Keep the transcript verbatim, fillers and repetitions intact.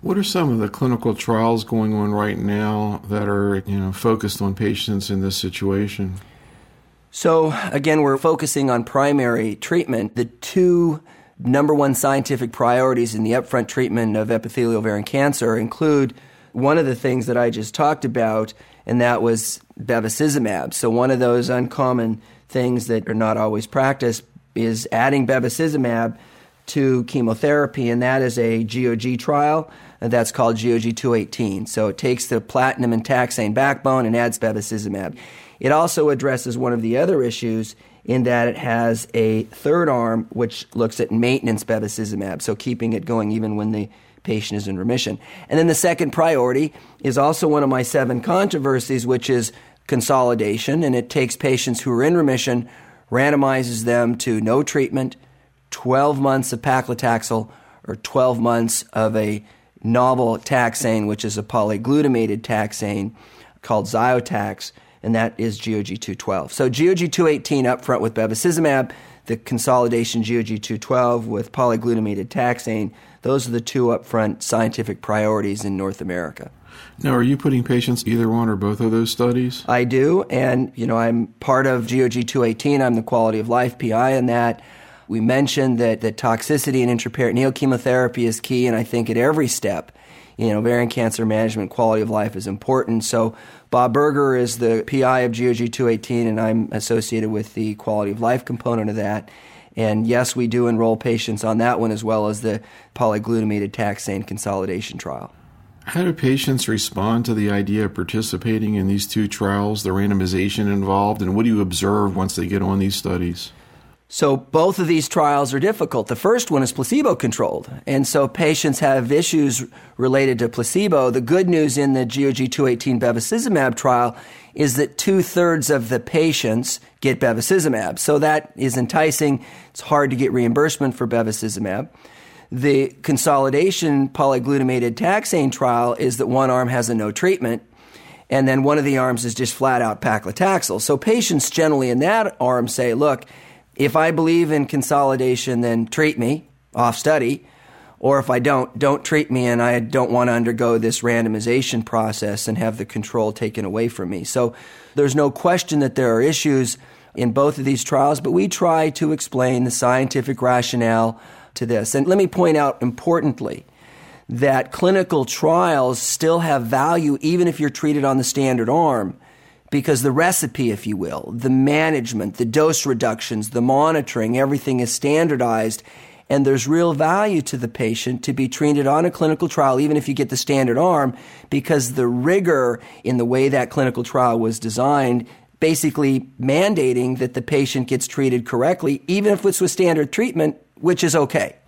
What are some of the clinical trials going on right now that are, you know, focused on patients in this situation? So, again, we're focusing on primary treatment. The two number one scientific priorities in the upfront treatment of epithelial ovarian cancer include one of the things that I just talked about, and that was bevacizumab. So one of those uncommon things that are not always practiced is adding bevacizumab to chemotherapy, and that is a G O G trial, and that's called G O G two eighteen. So it takes the platinum and taxane backbone and adds bevacizumab. It also addresses one of the other issues in that it has a third arm which looks at maintenance bevacizumab, so keeping it going even when the patient is in remission. And then the second priority is also one of my seven controversies, which is consolidation, and it takes patients who are in remission, randomizes them to no treatment, twelve months of paclitaxel, or twelve months of a novel taxane, which is a polyglutamated taxane called Ziotax, and that is G O G two twelve. So G O G two eighteen up front with bevacizumab, the consolidation G O G two twelve with polyglutamated taxane, those are the two upfront scientific priorities in North America. Now, are you putting patients either one or both of those studies? I do, and you know, I'm part of G O G two eighteen. I'm the quality of life P I in that. We mentioned that the toxicity in intraperitoneal chemotherapy is key, and I think at every step, you know, ovarian cancer management, quality of life is important. So Bob Berger is the P I of G O G two eighteen, and I'm associated with the quality of life component of that. And yes, we do enroll patients on that one as well as the polyglutamated taxane consolidation trial. How do patients respond to the idea of participating in these two trials, the randomization involved, and what do you observe once they get on these studies? So both of these trials are difficult. The first one is placebo-controlled, and so patients have issues related to placebo. The good news in the G O G two eighteen bevacizumab trial is that two-thirds of the patients get bevacizumab, so that is enticing. It's hard to get reimbursement for bevacizumab. The consolidation polyglutamated taxane trial is that one arm has a no treatment, and then one of the arms is just flat-out paclitaxel. So patients generally in that arm say, look, if I believe in consolidation, then treat me off study, or if I don't, don't treat me, and I don't want to undergo this randomization process and have the control taken away from me. So there's no question that there are issues in both of these trials, but we try to explain the scientific rationale to this. And let me point out importantly that clinical trials still have value even if you're treated on the standard arm, because the recipe, if you will, the management, the dose reductions, the monitoring, everything is standardized, and there's real value to the patient to be treated on a clinical trial, even if you get the standard arm, because the rigor in the way that clinical trial was designed, basically mandating that the patient gets treated correctly, even if it's with standard treatment, which is okay.